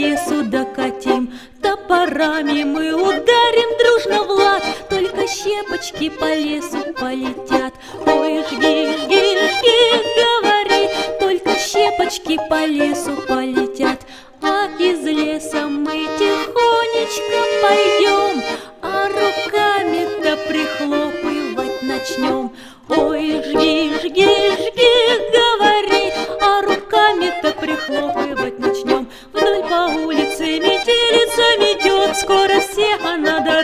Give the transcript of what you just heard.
лесу докатим, топорами мы ударим дружно в лад, только щепочки по лесу полетят. Ой, жги, жги, жги, говори, только щепочки по лесу полетят. А из леса мы тихонечко пойдем, а руками-то прихлопывать начнем. Ой, жги, жги, жги, говори, а руками-то прихлопывать начнем. Вдоль по улице метелица метет, скоро всех она дорвет.